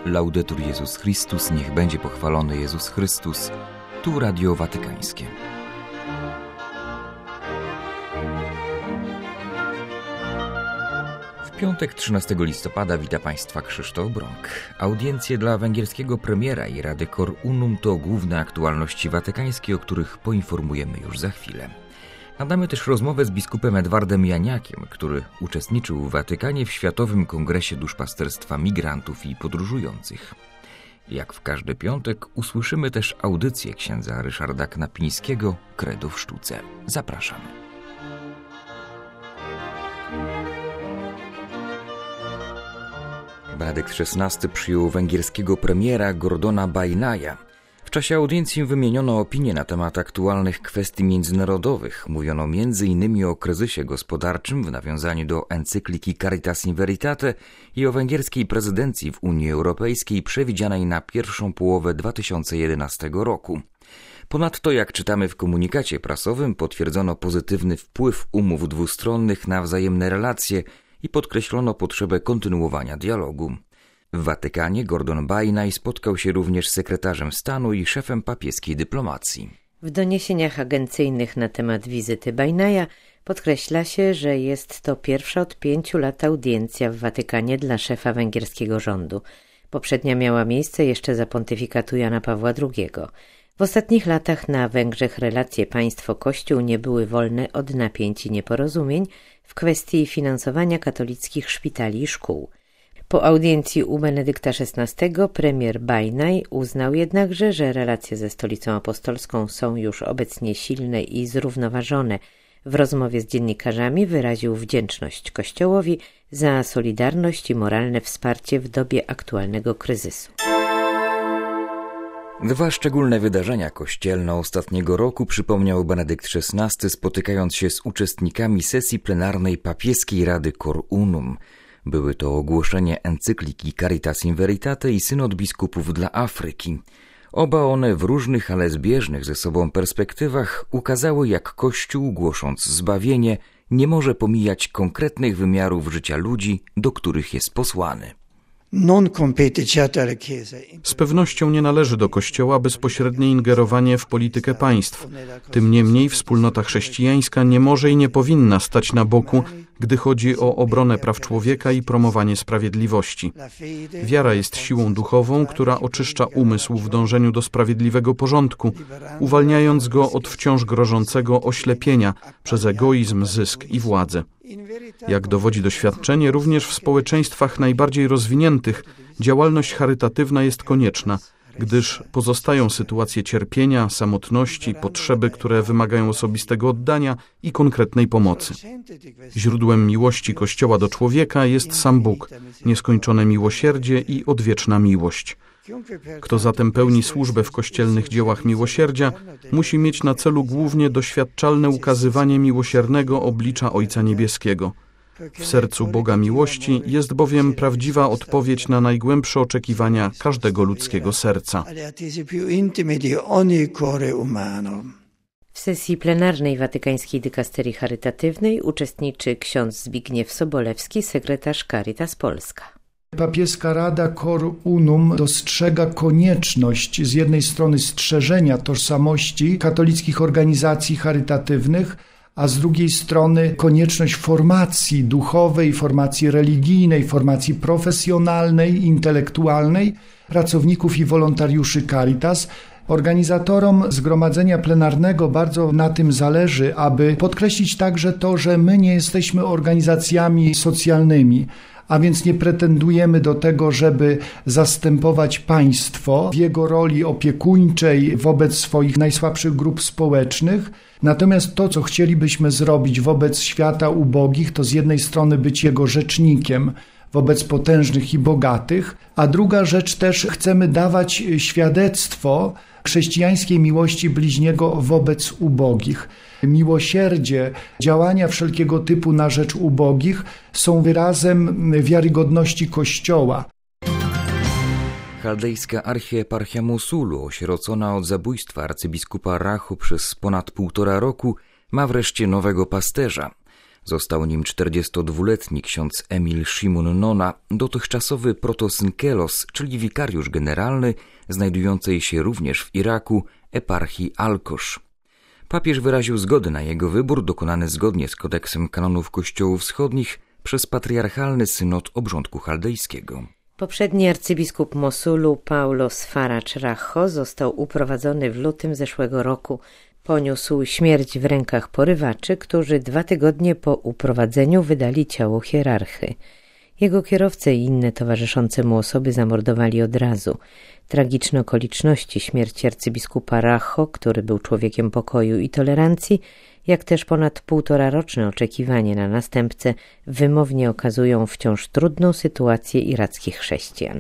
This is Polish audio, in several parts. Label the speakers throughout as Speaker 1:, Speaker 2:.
Speaker 1: Laudetur Jezus Chrystus, niech będzie pochwalony Jezus Chrystus. Tu Radio Watykańskie. W piątek 13 listopada wita Państwa Krzysztof Brąk. Audiencje dla węgierskiego premiera i Rady Cor Unum to główne aktualności watykańskie, o których poinformujemy już za chwilę. Nadamy też rozmowę z biskupem Edwardem Janiakiem, który uczestniczył w Watykanie w Światowym Kongresie Duszpasterstwa Migrantów i Podróżujących. Jak w każdy piątek usłyszymy też audycję księdza Ryszarda Knapińskiego Credo w sztuce. Zapraszamy. Benedykt XVI przyjął węgierskiego premiera Gordona Bajnaja. W czasie audiencji wymieniono opinie na temat aktualnych kwestii międzynarodowych. Mówiono m.in. o kryzysie gospodarczym w nawiązaniu do encykliki Caritas in Veritate i o węgierskiej prezydencji w Unii Europejskiej przewidzianej na pierwszą połowę 2011 roku. Ponadto, jak czytamy w komunikacie prasowym, potwierdzono pozytywny wpływ umów dwustronnych na wzajemne relacje i podkreślono potrzebę kontynuowania dialogu. W Watykanie Gordon Bajnaj spotkał się również z sekretarzem stanu i szefem papieskiej dyplomacji.
Speaker 2: W doniesieniach agencyjnych na temat wizyty Bajnaja podkreśla się, że jest to pierwsza od 5 lat audiencja w Watykanie dla szefa węgierskiego rządu. Poprzednia miała miejsce jeszcze za pontyfikatu Jana Pawła II. W ostatnich latach na Węgrzech relacje państwo-kościół nie były wolne od napięć i nieporozumień w kwestii finansowania katolickich szpitali i szkół. Po audiencji u Benedykta XVI premier Bajnaj uznał jednakże, że relacje ze Stolicą Apostolską są już obecnie silne i zrównoważone. W rozmowie z dziennikarzami wyraził wdzięczność Kościołowi za solidarność i moralne wsparcie w dobie aktualnego kryzysu.
Speaker 1: Dwa szczególne wydarzenia kościelne ostatniego roku przypomniał Benedykt XVI, spotykając się z uczestnikami sesji plenarnej papieskiej Rady Cor Unum. Były to ogłoszenie encykliki Caritas in Veritate i synod biskupów dla Afryki. Oba one w różnych, ale zbieżnych ze sobą perspektywach ukazały, jak Kościół, głosząc zbawienie, nie może pomijać konkretnych wymiarów życia ludzi, do których jest posłany.
Speaker 3: Z pewnością nie należy do Kościoła bezpośrednie ingerowanie w politykę państw. Tym niemniej wspólnota chrześcijańska nie może i nie powinna stać na boku, gdy chodzi o obronę praw człowieka i promowanie sprawiedliwości. Wiara jest siłą duchową, która oczyszcza umysł w dążeniu do sprawiedliwego porządku, uwalniając go od wciąż grożącego oślepienia przez egoizm, zysk i władzę. Jak dowodzi doświadczenie, również w społeczeństwach najbardziej rozwiniętych działalność charytatywna jest konieczna, gdyż pozostają sytuacje cierpienia, samotności, potrzeby, które wymagają osobistego oddania i konkretnej pomocy. Źródłem miłości Kościoła do człowieka jest sam Bóg, nieskończone miłosierdzie i odwieczna miłość. Kto zatem pełni służbę w kościelnych dziełach miłosierdzia, musi mieć na celu głównie doświadczalne ukazywanie miłosiernego oblicza Ojca Niebieskiego. W sercu Boga miłości jest bowiem prawdziwa odpowiedź na najgłębsze oczekiwania każdego ludzkiego serca.
Speaker 2: W sesji plenarnej Watykańskiej Dykasterii Charytatywnej uczestniczy ksiądz Zbigniew Sobolewski, sekretarz Caritas Polska.
Speaker 4: Papieska Rada Cor Unum dostrzega konieczność z jednej strony strzeżenia tożsamości katolickich organizacji charytatywnych, a z drugiej strony konieczność formacji duchowej, formacji religijnej, formacji profesjonalnej, intelektualnej pracowników i wolontariuszy Caritas. Organizatorom zgromadzenia plenarnego bardzo na tym zależy, aby podkreślić także to, że my nie jesteśmy organizacjami socjalnymi, a więc nie pretendujemy do tego, żeby zastępować państwo w jego roli opiekuńczej wobec swoich najsłabszych grup społecznych. Natomiast to, co chcielibyśmy zrobić wobec świata ubogich, to z jednej strony być jego rzecznikiem wobec potężnych i bogatych, a druga rzecz też chcemy dawać świadectwo chrześcijańskiej miłości bliźniego wobec ubogich. Miłosierdzie, działania wszelkiego typu na rzecz ubogich są wyrazem wiarygodności Kościoła.
Speaker 1: Chaldejska archieparchia Mosulu, osierocona od zabójstwa arcybiskupa Rachu przez ponad 1,5 roku, ma wreszcie nowego pasterza. Został nim 42-letni ksiądz Emil Shimun Nona, dotychczasowy protosynkelos, czyli wikariusz generalny, znajdującej się również w Iraku eparchii Alkosz. Papież wyraził zgodę na jego wybór, dokonany zgodnie z kodeksem kanonów kościołów wschodnich przez patriarchalny synod obrządku chaldejskiego.
Speaker 2: Poprzedni arcybiskup Mosulu Paulo Sfaracz Racho został uprowadzony w lutym zeszłego roku. Poniósł śmierć w rękach porywaczy, którzy 2 tygodnie po uprowadzeniu wydali ciało hierarchy. Jego kierowcę i inne towarzyszące mu osoby zamordowali od razu. Tragiczne okoliczności śmierci arcybiskupa Racho, który był człowiekiem pokoju i tolerancji, jak też ponad 1,5-roczne oczekiwanie na następcę, wymownie okazują wciąż trudną sytuację irackich chrześcijan.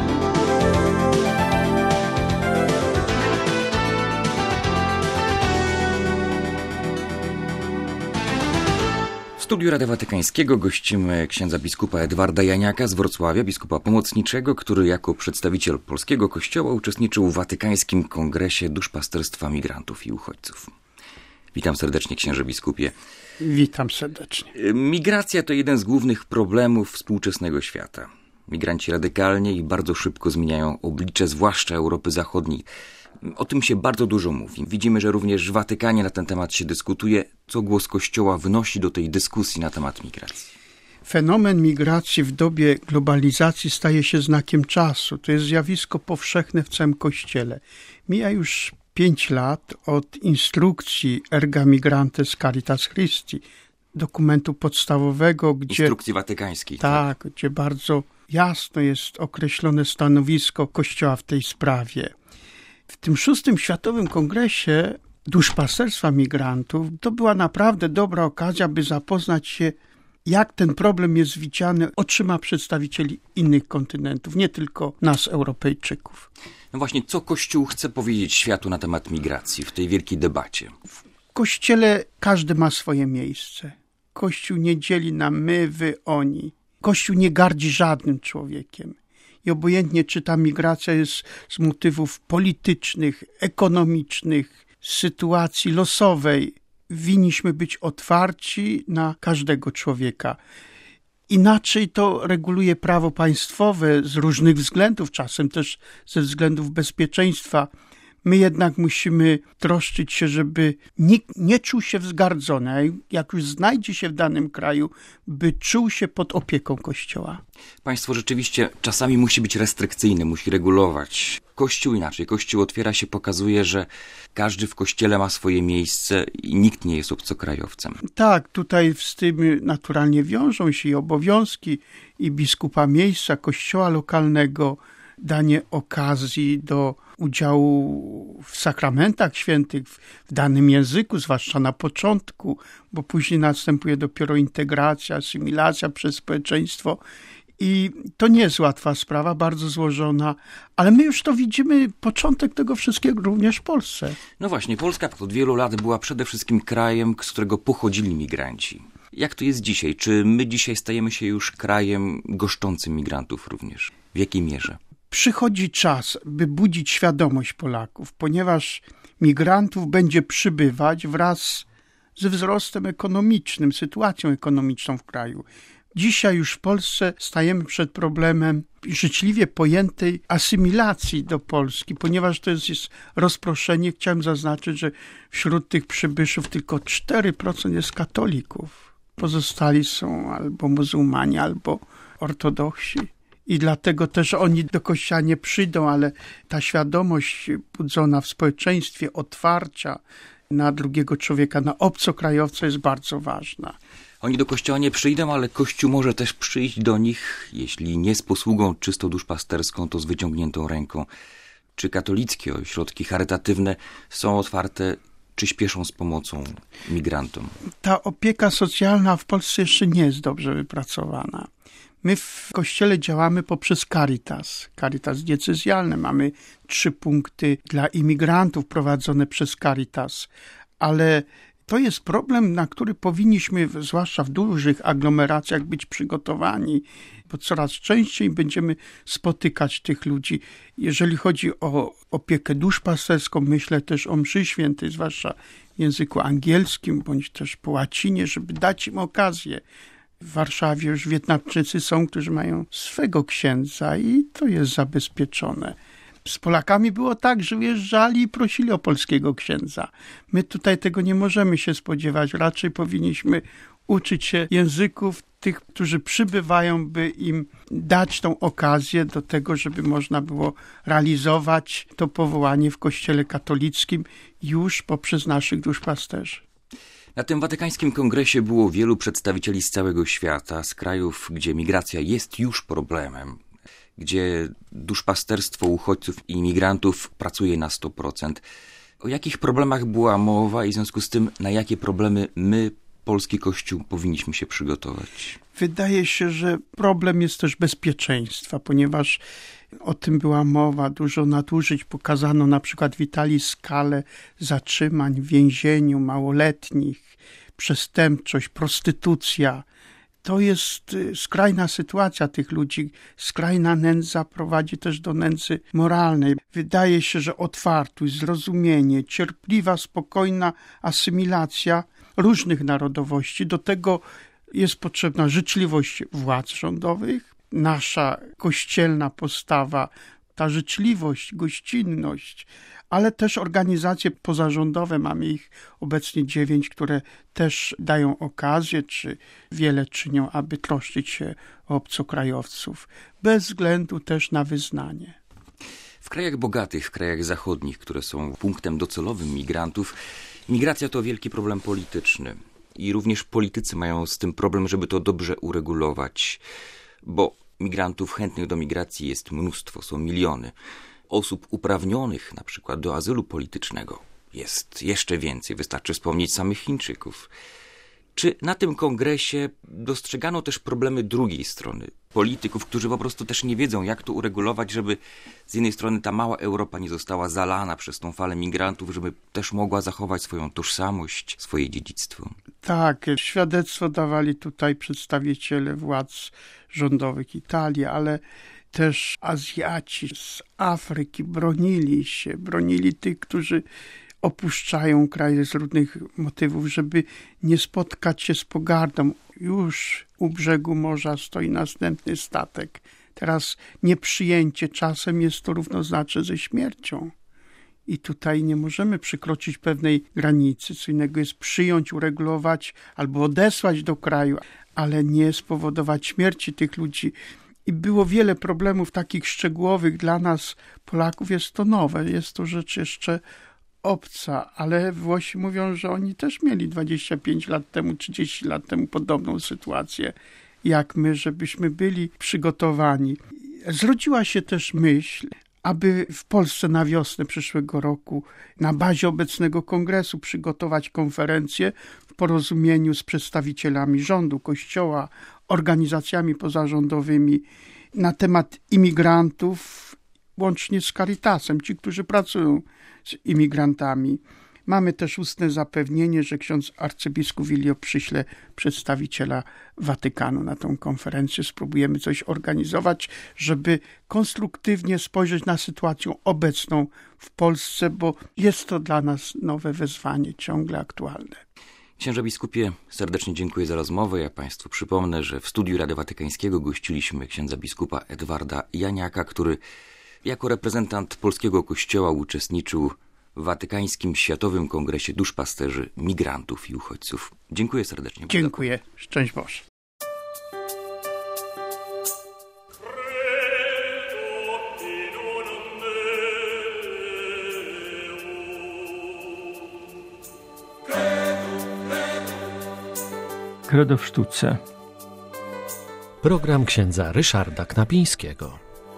Speaker 1: W studiu Radia Watykańskiego gościmy księdza biskupa Edwarda Janiaka z Wrocławia, biskupa pomocniczego, który jako przedstawiciel polskiego kościoła uczestniczył w Watykańskim Kongresie Duszpasterstwa Migrantów i Uchodźców. Witam serdecznie, księże biskupie.
Speaker 5: Witam serdecznie.
Speaker 1: Migracja to jeden z głównych problemów współczesnego świata. Migranci radykalnie i bardzo szybko zmieniają oblicze, zwłaszcza Europy Zachodniej. O tym się bardzo dużo mówi. Widzimy, że również w Watykanie na ten temat się dyskutuje. Co głos Kościoła wnosi do tej dyskusji na temat migracji?
Speaker 5: Fenomen migracji w dobie globalizacji staje się znakiem czasu. To jest zjawisko powszechne w całym Kościele. Mija już 5 lat od instrukcji Erga Migrantes Caritas Christi, dokumentu podstawowego, gdzie...
Speaker 1: Instrukcji watykańskiej.
Speaker 5: Tak, gdzie bardzo jasno jest określone stanowisko Kościoła w tej sprawie. W tym 6. Światowym Kongresie Duszpasterstwa Migrantów to była naprawdę dobra okazja, by zapoznać się, jak ten problem jest widziany oczyma przedstawicieli innych kontynentów, nie tylko nas, Europejczyków.
Speaker 1: No właśnie, co Kościół chce powiedzieć światu na temat migracji w tej wielkiej debacie?
Speaker 5: W Kościele każdy ma swoje miejsce. Kościół nie dzieli na my, wy, oni. Kościół nie gardzi żadnym człowiekiem. I obojętnie, czy ta migracja jest z motywów politycznych, ekonomicznych, sytuacji losowej, winniśmy być otwarci na każdego człowieka. Inaczej to reguluje prawo państwowe z różnych względów, czasem też ze względów bezpieczeństwa. My jednak musimy troszczyć się, żeby nikt nie czuł się wzgardzony, a jak już znajdzie się w danym kraju, by czuł się pod opieką Kościoła.
Speaker 1: Państwo rzeczywiście czasami musi być restrykcyjny, musi regulować. Kościół inaczej. Kościół otwiera się, pokazuje, że każdy w Kościele ma swoje miejsce i nikt nie jest obcokrajowcem.
Speaker 5: Tak, tutaj z tym naturalnie wiążą się i obowiązki i biskupa miejsca, Kościoła lokalnego, danie okazji do udziału w sakramentach świętych w danym języku, zwłaszcza na początku, bo później następuje dopiero integracja, asymilacja przez społeczeństwo i to nie jest łatwa sprawa, bardzo złożona, ale my już to widzimy, początek tego wszystkiego również w Polsce.
Speaker 1: No właśnie, Polska od wielu lat była przede wszystkim krajem, z którego pochodzili migranci. Jak to jest dzisiaj? Czy my dzisiaj stajemy się już krajem goszczącym migrantów również? W jakiej mierze?
Speaker 5: Przychodzi czas, by budzić świadomość Polaków, ponieważ migrantów będzie przybywać wraz ze wzrostem ekonomicznym, sytuacją ekonomiczną w kraju. Dzisiaj już w Polsce stajemy przed problemem życzliwie pojętej asymilacji do Polski, ponieważ to jest rozproszenie. Chciałem zaznaczyć, że wśród tych przybyszów tylko 4% jest katolików. Pozostali są albo muzułmanie, albo ortodoksi. I dlatego też oni do kościoła nie przyjdą, ale ta świadomość budzona w społeczeństwie, otwarcia na drugiego człowieka, na obcokrajowca jest bardzo ważna.
Speaker 1: Oni do kościoła nie przyjdą, ale Kościół może też przyjść do nich, jeśli nie z posługą czysto duszpasterską, to z wyciągniętą ręką. Czy katolickie ośrodki charytatywne są otwarte, czy śpieszą z pomocą migrantom?
Speaker 5: Ta opieka socjalna w Polsce jeszcze nie jest dobrze wypracowana. My w Kościele działamy poprzez Caritas diecezjalne. Mamy 3 punkty dla imigrantów prowadzone przez Caritas, ale To jest problem, na który powinniśmy, zwłaszcza w dużych aglomeracjach, być przygotowani, bo coraz częściej będziemy spotykać tych ludzi. Jeżeli chodzi o opiekę duszpasterską, myślę też o mszy świętej, zwłaszcza w języku angielskim, bądź też po łacinie, żeby dać im okazję. W Warszawie już Wietnamczycy są, którzy mają swego księdza i to jest zabezpieczone. Z Polakami było tak, że wjeżdżali i prosili o polskiego księdza. My tutaj tego nie możemy się spodziewać. Raczej powinniśmy uczyć się języków tych, którzy przybywają, by im dać tą okazję do tego, żeby można było realizować to powołanie w Kościele katolickim już poprzez naszych duszpasterzy.
Speaker 1: Na tym watykańskim kongresie było wielu przedstawicieli z całego świata, z krajów, gdzie migracja jest już problemem, gdzie duszpasterstwo uchodźców i imigrantów pracuje na 100%. O jakich problemach była mowa i w związku z tym na jakie problemy my, polski Kościół, powinniśmy się przygotować?
Speaker 5: Wydaje się, że problem jest też bezpieczeństwa, ponieważ o tym była mowa, dużo nadużyć pokazano na przykład w Italii skalę zatrzymań w więzieniu małoletnich, przestępczość, prostytucja. To jest skrajna sytuacja tych ludzi, skrajna nędza prowadzi też do nędzy moralnej. Wydaje się, że otwartość, zrozumienie, cierpliwa, spokojna asymilacja różnych narodowości, do tego jest potrzebna życzliwość władz rządowych, nasza kościelna postawa, ta życzliwość, gościnność, ale też organizacje pozarządowe, mamy ich obecnie 9, które też dają okazję, czy wiele czynią, aby troszczyć się o obcokrajowców, bez względu też na wyznanie.
Speaker 1: W krajach bogatych, w krajach zachodnich, które są punktem docelowym migrantów, migracja to wielki problem polityczny. I również politycy mają z tym problem, żeby to dobrze uregulować, bo migrantów chętnych do migracji jest mnóstwo, są miliony. Osób uprawnionych na przykład do azylu politycznego jest jeszcze więcej, wystarczy wspomnieć samych Chińczyków. Czy na tym kongresie dostrzegano też problemy drugiej strony, polityków, którzy po prostu też nie wiedzą, jak to uregulować, żeby z jednej strony ta mała Europa nie została zalana przez tą falę migrantów, żeby też mogła zachować swoją tożsamość, swoje dziedzictwo?
Speaker 5: Tak, świadectwo dawali tutaj przedstawiciele władz rządowych Italii, ale też Azjaci z Afryki bronili tych, którzy opuszczają kraj z różnych motywów, żeby nie spotkać się z pogardą. Już u brzegu morza stoi następny statek. Teraz nieprzyjęcie czasem jest to równoznaczne ze śmiercią. I tutaj nie możemy przekroczyć pewnej granicy. Co innego jest przyjąć, uregulować albo odesłać do kraju, ale nie spowodować śmierci tych ludzi. I było wiele problemów takich szczegółowych. Dla nas, Polaków, jest to nowe. Jest to rzecz jeszcze obca, ale Włosi mówią, że oni też mieli 25 lat temu, 30 lat temu podobną sytuację jak my, żebyśmy byli przygotowani. Zrodziła się też myśl, aby w Polsce na wiosnę przyszłego roku na bazie obecnego kongresu przygotować konferencję w porozumieniu z przedstawicielami rządu, Kościoła, organizacjami pozarządowymi na temat imigrantów, łącznie z Caritasem, ci, którzy pracują z imigrantami. Mamy też ustne zapewnienie, że ksiądz arcybiskup Wilio przyśle przedstawiciela Watykanu na tą konferencję. Spróbujemy coś organizować, żeby konstruktywnie spojrzeć na sytuację obecną w Polsce, bo jest to dla nas nowe wyzwanie, ciągle aktualne.
Speaker 1: Księże biskupie, serdecznie dziękuję za rozmowę. Ja Państwu przypomnę, że w studiu Radia Watykańskiego gościliśmy księdza biskupa Edwarda Janiaka, który jako reprezentant polskiego kościoła uczestniczył w Watykańskim Światowym Kongresie Duszpasterzy, Migrantów i Uchodźców. Dziękuję serdecznie.
Speaker 5: Dziękuję. Szczęść Boże.
Speaker 6: Credo w sztuce.
Speaker 7: Program księdza Ryszarda Knapińskiego.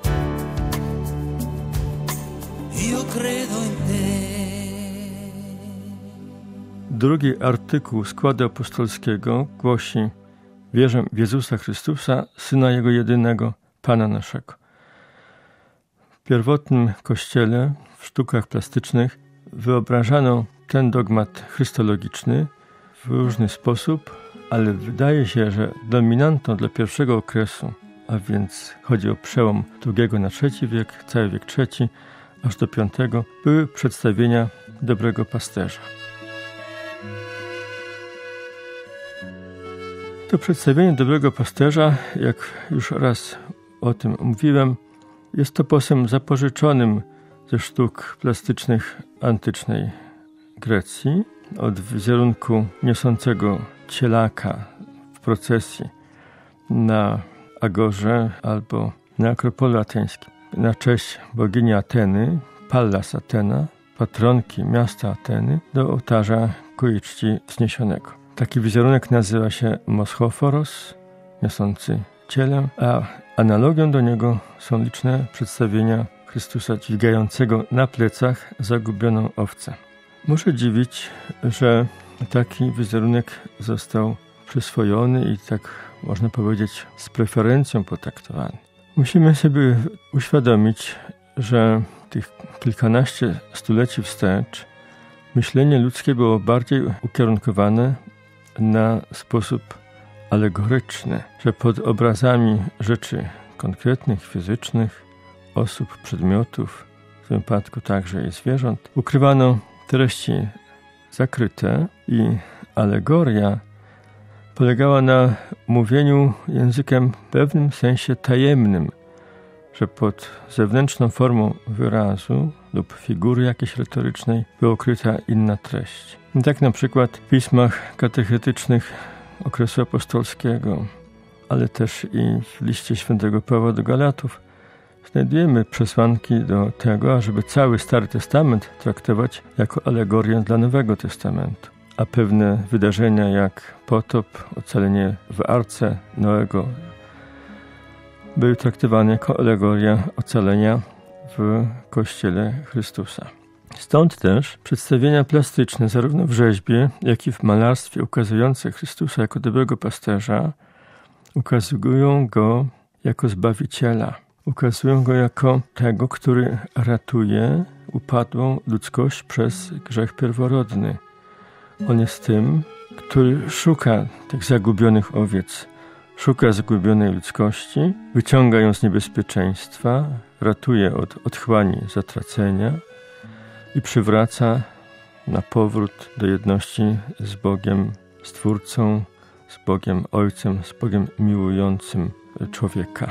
Speaker 6: Drugi artykuł składu apostolskiego głosi: wierzę w Jezusa Chrystusa, Syna Jego jedynego, Pana naszego. W pierwotnym kościele, w sztukach plastycznych, wyobrażano ten dogmat chrystologiczny w różny sposób, ale wydaje się, że dominantą dla pierwszego okresu, a więc chodzi o przełom II na III wiek, cały wiek III, aż do V, były przedstawienia Dobrego Pasterza. To przedstawienie Dobrego Pasterza, jak już raz o tym mówiłem, jest toposem zapożyczonym ze sztuk plastycznych antycznej Grecji, od wizerunku niosącego cielaka w procesji na Agorze albo na Akropolu Ateńskim. Na cześć bogini Ateny, Pallas Athena, patronki miasta Ateny, do ołtarza ku jej czci wzniesionego. Taki wizerunek nazywa się Moschoforos, niosący ciele, a analogią do niego są liczne przedstawienia Chrystusa dźwigającego na plecach zagubioną owcę. Muszę dziwić, że taki wizerunek został przyswojony i tak można powiedzieć z preferencją potraktowany. Musimy sobie uświadomić, że tych kilkanaście stuleci wstecz myślenie ludzkie było bardziej ukierunkowane na sposób alegoryczny, że pod obrazami rzeczy konkretnych, fizycznych, osób, przedmiotów, w tym wypadku także i zwierząt, ukrywano treści zakryte i alegoria polegała na mówieniu językiem w pewnym sensie tajemnym, że pod zewnętrzną formą wyrazu lub figury jakiejś retorycznej była ukryta inna treść. I tak na przykład w pismach katechetycznych okresu apostolskiego, ale też i w liście świętego Pawła do Galatów znajdujemy przesłanki do tego, ażeby cały Stary Testament traktować jako alegorię dla Nowego Testamentu. A pewne wydarzenia jak potop, ocalenie w Arce Noego były traktowane jako alegoria ocalenia w Kościele Chrystusa. Stąd też przedstawienia plastyczne zarówno w rzeźbie, jak i w malarstwie ukazujące Chrystusa jako dobrego pasterza ukazują Go jako Zbawiciela. Ukazują Go jako tego, który ratuje upadłą ludzkość przez grzech pierworodny. On jest tym, który szuka tych zagubionych owiec, szuka zagubionej ludzkości, wyciąga ją z niebezpieczeństwa, ratuje od otchłani zatracenia i przywraca na powrót do jedności z Bogiem Stwórcą, z Bogiem Ojcem, z Bogiem miłującym człowieka.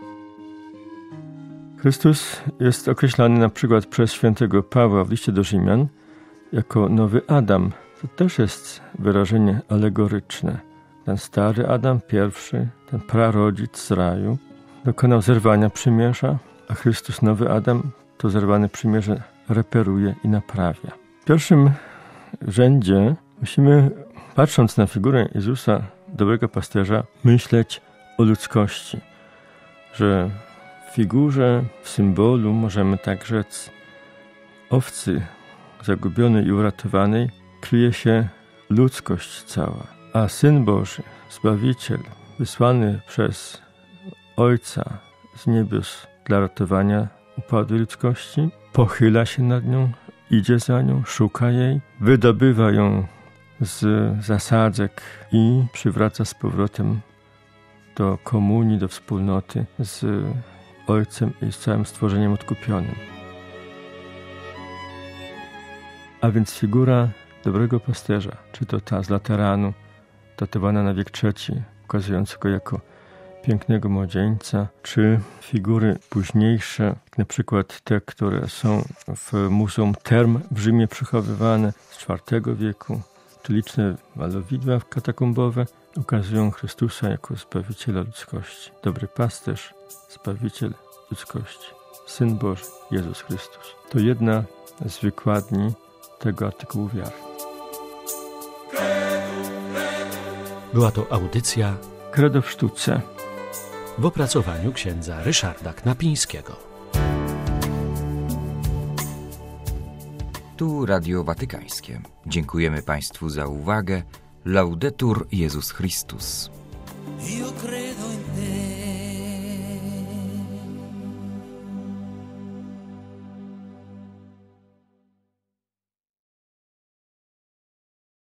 Speaker 6: Chrystus jest określany na przykład przez świętego Pawła w liście do Rzymian jako nowy Adam. To też jest wyrażenie alegoryczne. Ten stary Adam, pierwszy, ten prarodzic z raju, dokonał zerwania przymierza, a Chrystus, nowy Adam, to zerwane przymierze reperuje i naprawia. W pierwszym rzędzie musimy, patrząc na figurę Jezusa, dobrego pasterza, myśleć o ludzkości. Że w figurze, w symbolu, możemy tak rzec, owcy zagubionej i uratowanej kryje się ludzkość cała. A Syn Boży, Zbawiciel, wysłany przez Ojca z niebios dla ratowania upadłej ludzkości, pochyla się nad nią, idzie za nią, szuka jej, wydobywa ją z zasadzek i przywraca z powrotem do komunii, do wspólnoty z Ojcem i z całym stworzeniem odkupionym. A więc figura dobrego pasterza, czy to ta z Lateranu, datowana na wiek III, ukazująca go jako pięknego młodzieńca, czy figury późniejsze, jak na przykład te, które są w Muzeum Term w Rzymie przechowywane z IV wieku, czy liczne malowidła katakombowe, ukazują Chrystusa jako Zbawiciela ludzkości. Dobry pasterz, Zbawiciel ludzkości, Syn Boży, Jezus Chrystus. To jedna z wykładni tego artykułu wiary.
Speaker 7: Była to audycja
Speaker 6: Credo w sztuce
Speaker 7: w opracowaniu księdza Ryszarda Knapińskiego.
Speaker 1: Tu Radio Watykańskie. Dziękujemy Państwu za uwagę. Laudetur Jezus Chrystus.